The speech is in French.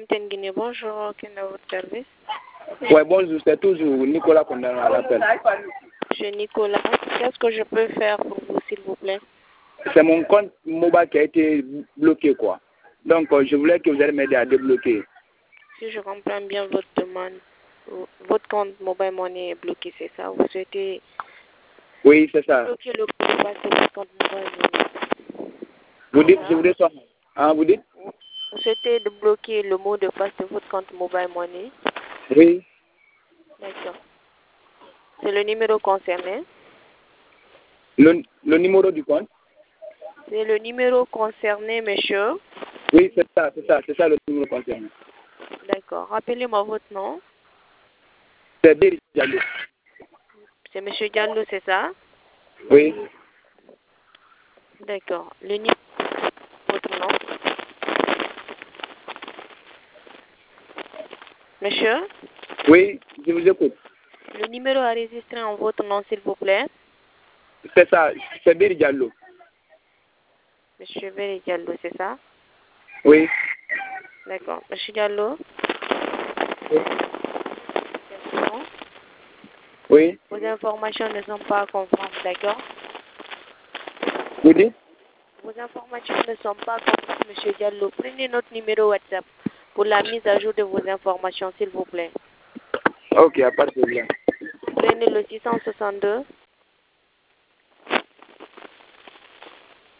MTN Guinée, bonjour, quel est votre service? Ouais, bonjour, c'est toujours Nicolas Condamné à l'appel. Monsieur Nicolas, qu'est-ce que je peux faire pour vous, s'il vous plaît? C'est mon compte mobile qui a été bloqué, quoi. Donc, je voulais que vous allez m'aider à débloquer. Si je comprends bien votre demande, votre compte Mobile Money est bloqué, c'est ça? Vous souhaitez Oui, c'est ça. bloquer le mot de passe de votre compte Mobile Money? Vous dites, je voulais ça. Hein, vous dites? Vous souhaitez bloquer le mot de passe de votre compte Mobile Money? Oui. D'accord. C'est le numéro concerné? Le numéro du compte? C'est le numéro concerné, monsieur? Oui, c'est ça le numéro concerné. D'accord. Rappelez-moi votre nom. C'est Béry Diallo. C'est monsieur Diallo, c'est ça? Oui. D'accord. Le numéro votre nom. Monsieur? Oui, je vous écoute. Le numéro enregistré en votre nom, s'il vous plaît. C'est ça, c'est Béry Diallo. Monsieur Béry Diallo, c'est ça? Oui. D'accord. Monsieur Diallo? Oui. Non? Oui. Vos informations ne sont pas conformes, d'accord? Vous dites? Vos informations ne sont pas conformes, monsieur Diallo. Prenez notre numéro WhatsApp pour la mise à jour de vos informations, s'il vous plaît. Ok, pas de problème. Prenez le 662